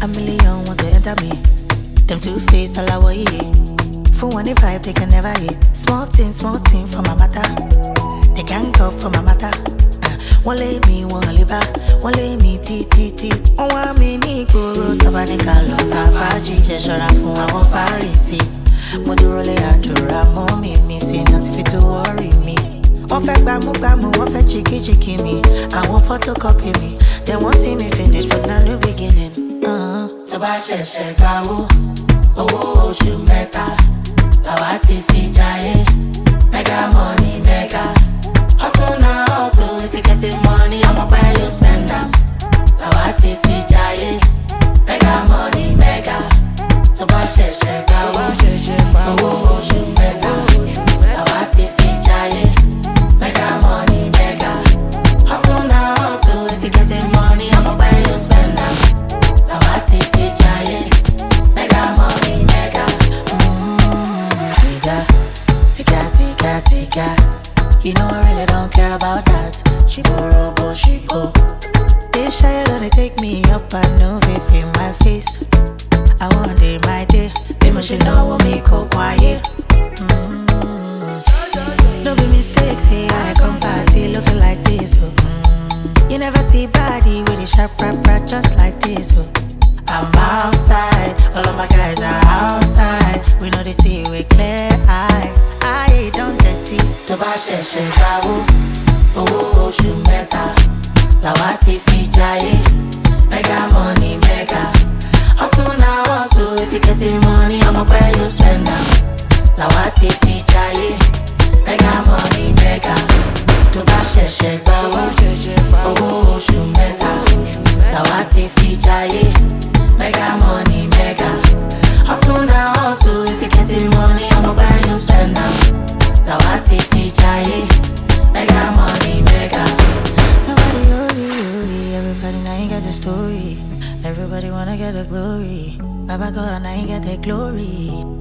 A million want to enter me. Them two-faced all I want for 1.5 they can never hit. Small thing for my matter. They can't go for my matter. One lay me, one liba. One lay me, ti. One want me, ni guru. Tabanika, lota, faji. Jeshara, fun, I want farisi. Moduro le adora, mommy, me. Say nothing fit to worry me. One fake bamu, one fake chiki me. I want photocopy me. They won't see me finish, but now new beginning. Toba sheshe gawo, owo oṣù mẹ́ta, làwa ti fi jayé. Mega money, mega. Hustle now, hustle. If you getting money, I'ma buy you spend them. Làwa ti fi jayé. Mega money, mega. Toba sheshe gawo, owo oṣù mẹ́ta, làwa ti fi jayé. Mega money, mega. Hustle now, hustle. If you getting money, I'ma buy you spend them. Làwa ti fi jayé. Mega money, mega. Tika. You know I really don't care about that. She borrow, she go. They shy, don't take me up. I know if in my face. I want day my day. They must know what me go quiet. No be mistakes, hey, I come party looking like this, oh. You never see body with a sharp rap, just like this, oh. I'm outside, all of my guys are outside. We know they see with clear eye. I don't dirty. Toba sheshe gawo, owo oṣù mẹ́ta, làwa ti fi jayé. Mega money, mega. Hustle now, hustle. If you getting money, I'ma buy you spend them. Làwa ti fi jayé. Mega money, mega. Toba sheshe gawo, owo oṣù mẹ́ta, làwa ti fi jayé. Mega money, mega. Hustle now, hustle. If you getting money, I'ma buy you spend them. Làwa ti fi jayé. Mega money, mega. Nobody holy. Everybody now you got the story. Everybody wanna get the glory. Baba God now you get the glory.